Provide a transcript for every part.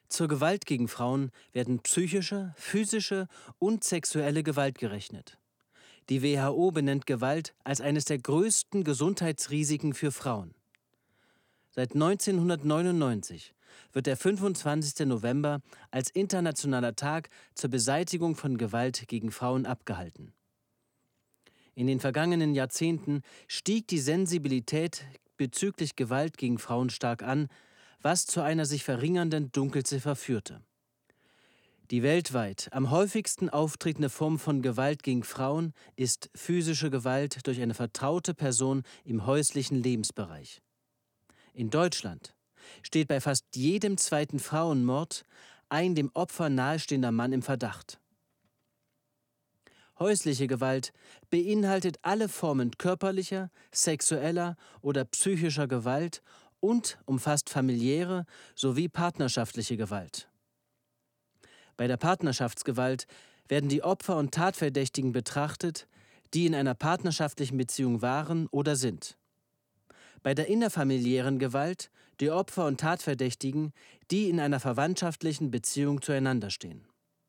Zur Gewalt gegen Frauen werden psychische, physische und sexuelle Gewalt gerechnet. Die WHO benennt Gewalt als eines der größten Gesundheitsrisiken für Frauen. Seit 1999 wird der 25. November als Internationaler Tag zur Beseitigung von Gewalt gegen Frauen abgehalten. In den vergangenen Jahrzehnten stieg die Sensibilität bezüglich Gewalt gegen Frauen stark an, was zu einer sich verringernden Dunkelziffer führte. Die weltweit am häufigsten auftretende Form von Gewalt gegen Frauen ist physische Gewalt durch eine vertraute Person im häuslichen Lebensbereich. In Deutschland steht bei fast jedem zweiten Frauenmord ein dem Opfer nahestehender Mann im Verdacht. Häusliche Gewalt beinhaltet alle Formen körperlicher, sexueller oder psychischer Gewalt und umfasst familiäre sowie partnerschaftliche Gewalt. Bei der Partnerschaftsgewalt werden die Opfer und Tatverdächtigen betrachtet, die in einer partnerschaftlichen Beziehung waren oder sind. Bei der innerfamiliären Gewalt die Opfer und Tatverdächtigen, die in einer verwandtschaftlichen Beziehung zueinander stehen.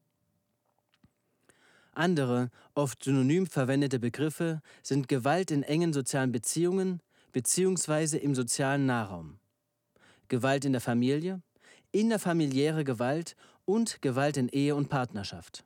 Andere, oft synonym verwendete Begriffe sind Gewalt in engen sozialen Beziehungen bzw. im sozialen Nahraum, Gewalt in der Familie, innerfamiliäre Gewalt und Gewalt in Ehe und Partnerschaft.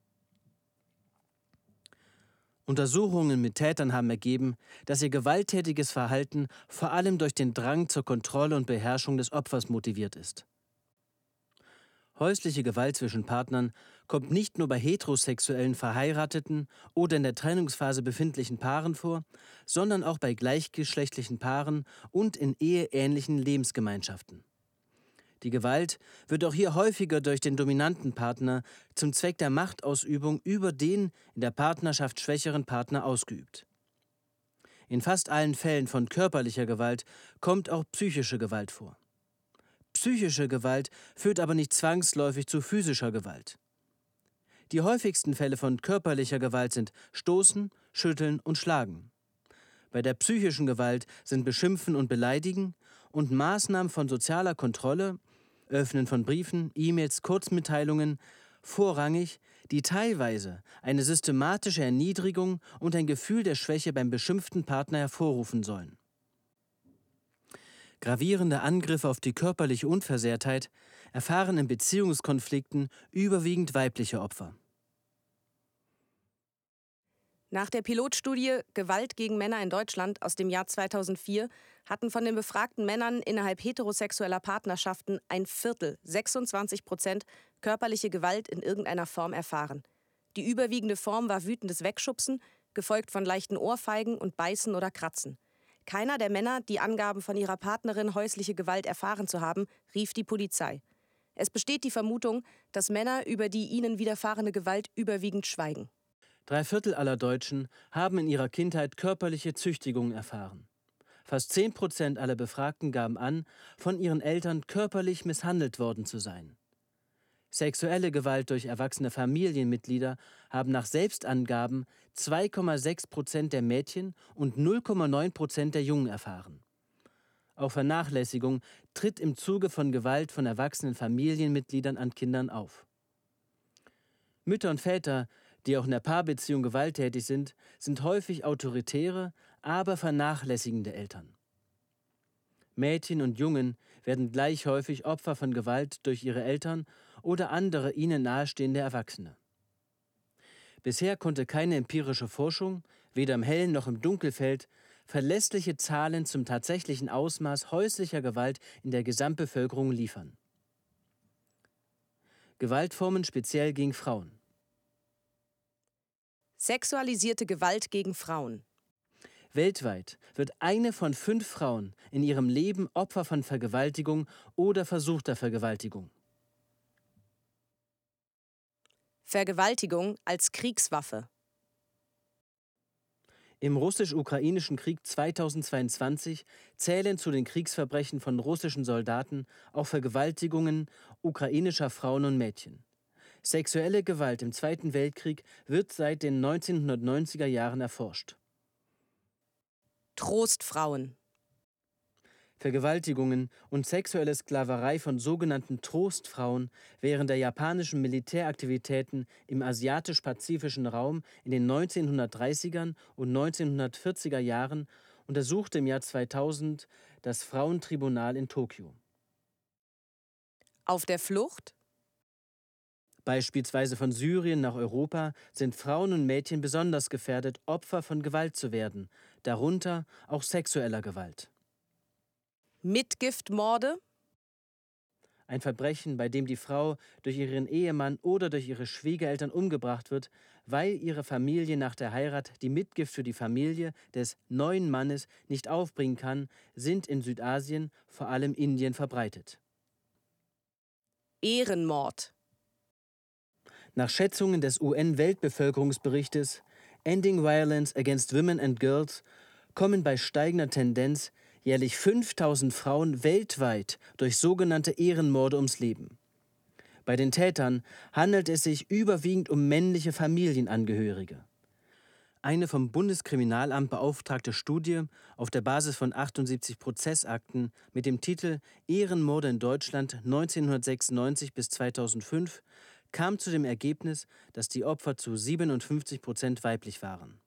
Untersuchungen mit Tätern haben ergeben, dass ihr gewalttätiges Verhalten vor allem durch den Drang zur Kontrolle und Beherrschung des Opfers motiviert ist. Häusliche Gewalt zwischen Partnern kommt nicht nur bei heterosexuellen verheirateten oder in der Trennungsphase befindlichen Paaren vor, sondern auch bei gleichgeschlechtlichen Paaren und in eheähnlichen Lebensgemeinschaften. Die Gewalt wird auch hier häufiger durch den dominanten Partner zum Zweck der Machtausübung über den in der Partnerschaft schwächeren Partner ausgeübt. In fast allen Fällen von körperlicher Gewalt kommt auch psychische Gewalt vor. Psychische Gewalt führt aber nicht zwangsläufig zu physischer Gewalt. Die häufigsten Fälle von körperlicher Gewalt sind Stoßen, Schütteln und Schlagen. Bei der psychischen Gewalt sind Beschimpfen und Beleidigen und Maßnahmen von sozialer Kontrolle, Öffnen von Briefen, E-Mails, Kurzmitteilungen vorrangig, die teilweise eine systematische Erniedrigung und ein Gefühl der Schwäche beim beschimpften Partner hervorrufen sollen. Gravierende Angriffe auf die körperliche Unversehrtheit erfahren in Beziehungskonflikten überwiegend weibliche Opfer. Nach der Pilotstudie Gewalt gegen Männer in Deutschland aus dem Jahr 2004 hatten von den befragten Männern innerhalb heterosexueller Partnerschaften 1/4, 26%, körperliche Gewalt in irgendeiner Form erfahren. Die überwiegende Form war wütendes Wegschubsen, gefolgt von leichten Ohrfeigen und Beißen oder Kratzen. Keiner der Männer, die angaben, von ihrer Partnerin häusliche Gewalt erfahren zu haben, rief die Polizei. Es besteht die Vermutung, dass Männer über die ihnen widerfahrene Gewalt überwiegend schweigen. 3/4 aller Deutschen haben in ihrer Kindheit körperliche Züchtigung erfahren. Fast 10% aller Befragten gaben an, von ihren Eltern körperlich misshandelt worden zu sein. Sexuelle Gewalt durch erwachsene Familienmitglieder haben nach Selbstangaben 2,6% der Mädchen und 0,9% der Jungen erfahren. Auch Vernachlässigung tritt im Zuge von Gewalt von erwachsenen Familienmitgliedern an Kindern auf. Mütter und Väter, die auch in der Paarbeziehung gewalttätig sind, sind häufig autoritäre, aber vernachlässigende Eltern. Mädchen und Jungen werden gleich häufig Opfer von Gewalt durch ihre Eltern oder andere ihnen nahestehende Erwachsene. Bisher konnte keine empirische Forschung, weder im Hellen noch im Dunkelfeld, verlässliche Zahlen zum tatsächlichen Ausmaß häuslicher Gewalt in der Gesamtbevölkerung liefern. Gewaltformen speziell gegen Frauen. Sexualisierte Gewalt gegen Frauen. Weltweit wird eine von 5 Frauen in ihrem Leben Opfer von Vergewaltigung oder versuchter Vergewaltigung. Vergewaltigung als Kriegswaffe. Im russisch-ukrainischen Krieg 2022 zählen zu den Kriegsverbrechen von russischen Soldaten auch Vergewaltigungen ukrainischer Frauen und Mädchen. Sexuelle Gewalt im Zweiten Weltkrieg wird seit den 1990er Jahren erforscht. Trostfrauen. Vergewaltigungen und sexuelle Sklaverei von sogenannten Trostfrauen während der japanischen Militäraktivitäten im asiatisch-pazifischen Raum in den 1930er und 1940er Jahren untersuchte im Jahr 2000 das Frauentribunal in Tokio. Auf der Flucht? Beispielsweise von Syrien nach Europa sind Frauen und Mädchen besonders gefährdet, Opfer von Gewalt zu werden, darunter auch sexueller Gewalt. Mitgiftmorde? Ein Verbrechen, bei dem die Frau durch ihren Ehemann oder durch ihre Schwiegereltern umgebracht wird, weil ihre Familie nach der Heirat die Mitgift für die Familie des neuen Mannes nicht aufbringen kann, sind in Südasien, vor allem Indien, verbreitet. Ehrenmord? Nach Schätzungen des UN-Weltbevölkerungsberichtes Ending Violence Against Women and Girls kommen bei steigender Tendenz jährlich 5000 Frauen weltweit durch sogenannte Ehrenmorde ums Leben. Bei den Tätern handelt es sich überwiegend um männliche Familienangehörige. Eine vom Bundeskriminalamt beauftragte Studie auf der Basis von 78 Prozessakten mit dem Titel Ehrenmorde in Deutschland 1996 bis 2005 kam zu dem Ergebnis, dass die Opfer zu 57% weiblich waren.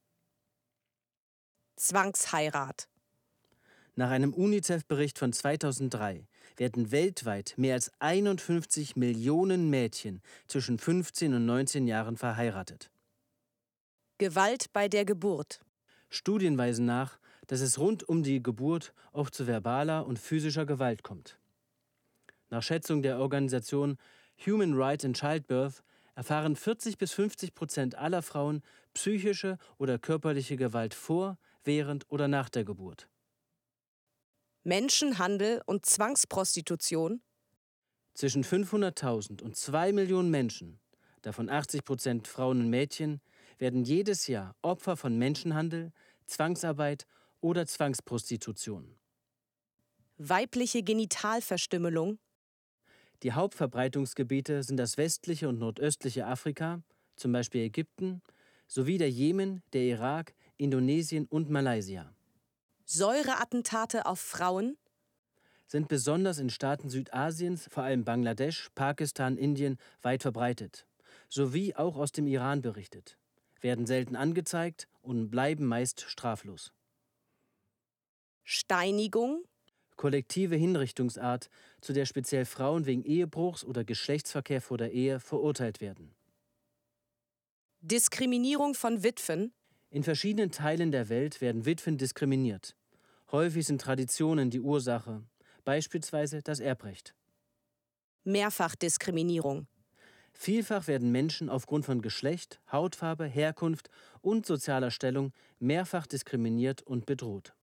Zwangsheirat? Nach einem UNICEF-Bericht von 2003 werden weltweit mehr als 51 Millionen Mädchen zwischen 15 und 19 Jahren verheiratet. Gewalt bei der Geburt? Studien weisen nach, dass es rund um die Geburt oft zu verbaler und physischer Gewalt kommt. Nach Schätzung der Organisation Human Rights in Childbirth erfahren 40-50% aller Frauen psychische oder körperliche Gewalt vor, während oder nach der Geburt. Menschenhandel und Zwangsprostitution? Zwischen 500.000 und 2 Millionen Menschen, davon 80% Frauen und Mädchen, werden jedes Jahr Opfer von Menschenhandel, Zwangsarbeit oder Zwangsprostitution. Weibliche Genitalverstümmelung? Die Hauptverbreitungsgebiete sind das westliche und nordöstliche Afrika, zum Beispiel Ägypten, sowie der Jemen, der Irak, Indonesien und Malaysia. Säureattentate auf Frauen? Sind besonders in Staaten Südasiens, vor allem Bangladesch, Pakistan, Indien, weit verbreitet, sowie auch aus dem Iran berichtet, werden selten angezeigt und bleiben meist straflos. Steinigung? Kollektive Hinrichtungsart, zu der speziell Frauen wegen Ehebruchs oder Geschlechtsverkehr vor der Ehe verurteilt werden. Diskriminierung von Witwen? In verschiedenen Teilen der Welt werden Witwen diskriminiert. Häufig sind Traditionen die Ursache, beispielsweise das Erbrecht. Mehrfachdiskriminierung? Vielfach werden Menschen aufgrund von Geschlecht, Hautfarbe, Herkunft und sozialer Stellung mehrfach diskriminiert und bedroht.